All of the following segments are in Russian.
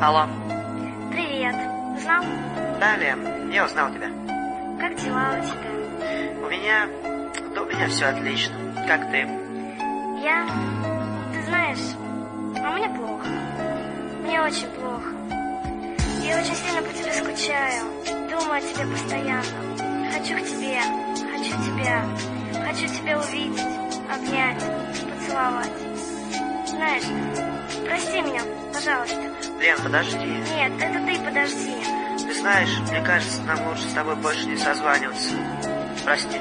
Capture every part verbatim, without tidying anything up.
Алло. Привет. Узнал? Да, Лен, я узнал тебя. Как дела у тебя? У меня... Да у меня все отлично. Как ты? Я... Ты знаешь, а мне плохо. Мне очень плохо. Я очень сильно по тебе скучаю. Думаю о тебе постоянно. Хочу к тебе. Хочу тебя. Хочу тебя увидеть, обнять, поцеловать. Знаешь, прости меня, пожалуйста. Лен, подожди. Нет, это ты подожди. Ты знаешь, мне кажется, нам лучше с тобой больше не созваниваться. Прости.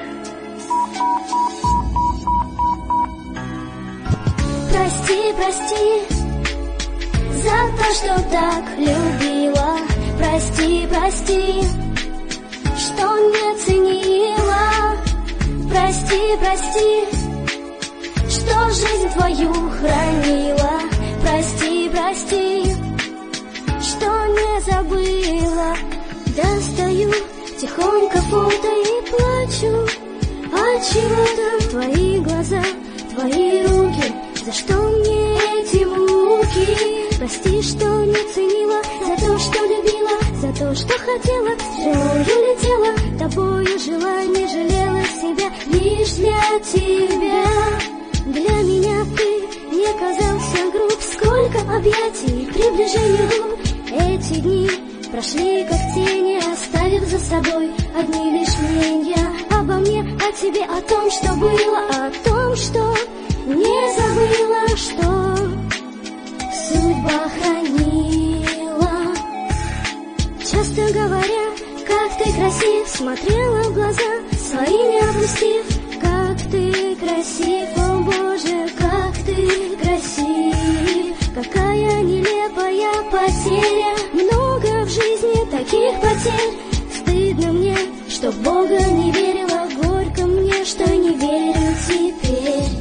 Прости, прости за то, что так любила. Прости, прости, что не ценила. Прости, прости, что жизнь твою хранила. Прости, прости, что не забыла. Достаю тихонько фото и плачу. Отчего-то твои глаза, твои руки, за что мне эти муки? Прости, что не ценила, за то, что любила, за то, что хотела, стрелою летела, тобою жила, не жалела себя, лишь для тебя. Для меня ты не казался груб, сколько объятий, приближений губ. Эти дни прошли как тени, оставив за собой одни лишь мнения обо мне, о тебе, о том, что было, о том, что не забыла, что судьба хранила. Часто говоря, как ты красив, смотрела в глаза свои не опустив. Как ты красив, о Боже, как ты красив. Какая нелепая потеря, много в жизни таких потерь. Стыдно мне, что в Бога не верила, горько мне, что не верю теперь.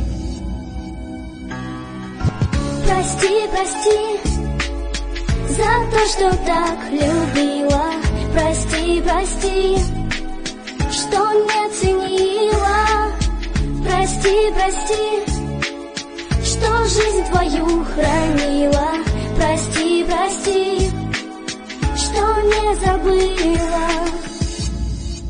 Прости, прости за то, что так любила. Прости, прости, что не ценила. Прости, прости, что жизнь твою хранила. Прости, прости, что не забыла.